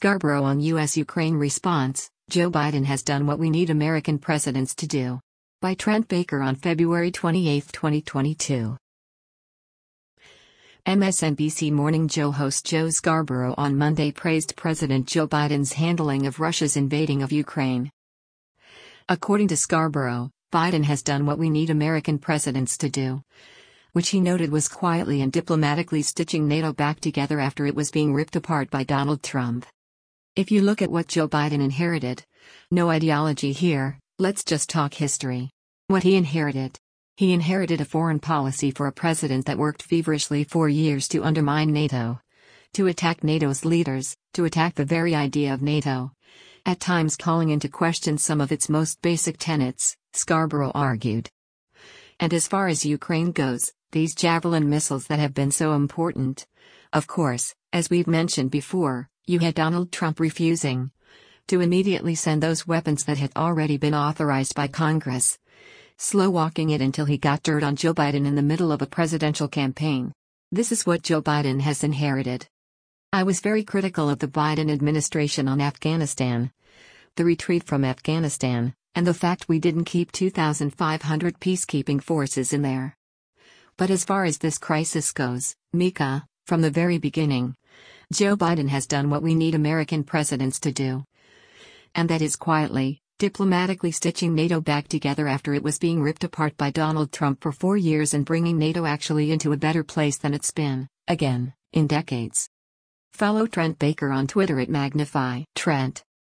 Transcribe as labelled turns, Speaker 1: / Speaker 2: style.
Speaker 1: Scarborough on U.S.-Ukraine response, Joe Biden has done what we need American presidents to do. By Trent Baker on February 28, 2022. MSNBC Morning Joe host Joe Scarborough on Monday praised President Joe Biden's handling of Russia's invading of Ukraine. According to Scarborough, Biden has done what we need American presidents to do, which he noted was quietly and diplomatically stitching NATO back together after it was being ripped apart by Donald Trump. If you look at what Joe Biden inherited, no ideology here, let's just talk history. What he inherited. He inherited a foreign policy for a president that worked feverishly for years to undermine NATO, to attack NATO's leaders, to attack the very idea of NATO, at times calling into question some of its most basic tenets, Scarborough argued. And as far as Ukraine goes, these Javelin missiles that have been so important. Of course, as we've mentioned before, you had Donald Trump refusing to immediately send those weapons that had already been authorized by Congress, slow-walking it until he got dirt on Joe Biden in the middle of a presidential campaign. This is what Joe Biden has inherited. I was very critical of the Biden administration on Afghanistan, the retreat from Afghanistan, and the fact we didn't keep 2,500 peacekeeping forces in there. But as far as this crisis goes, Mika, from the very beginning, Joe Biden has done what we need American presidents to do. And that is quietly, diplomatically stitching NATO back together after it was being ripped apart by Donald Trump for 4 years and bringing NATO actually into a better place than it's been, again, in decades. Follow Trent Baker on Twitter at Magnify Trent.